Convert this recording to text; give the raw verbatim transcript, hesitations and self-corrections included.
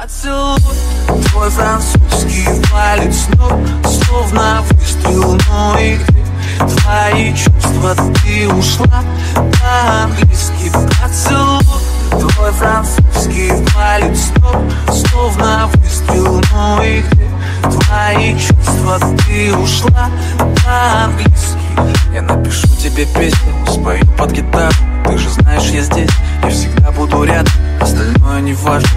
Поцелуй твой французский валит с ног, словно выстрел, ну и где твои чувства? Ты ушла по-английски. Поцелуй твой французский валит с ног, словно выстрел, ну и где твои чувства? Ты ушла по-английски. Я напишу тебе песню, спою под гитару. Ты же знаешь, я здесь, я всегда буду рядом. Остальное не важно,